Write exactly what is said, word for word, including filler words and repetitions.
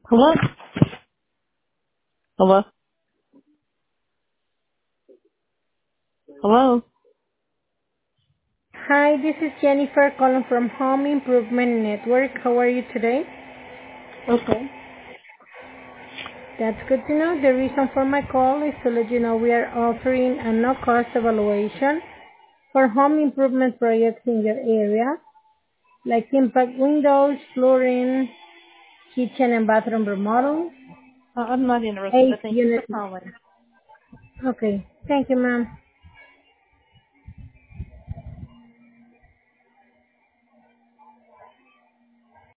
Hello? Hello? Hello? Hi, this is Jennifer calling from Home Improvement Network. How are you today? Okay. That's good to know. The reason for my call is to let you know we are offering a no-cost evaluation for home improvement projects in your area, like impact windows, flooring, kitchen and bathroom remodel, Uh, I'm not interested, A but thank you for C unit. calling. Okay. Thank you, ma'am.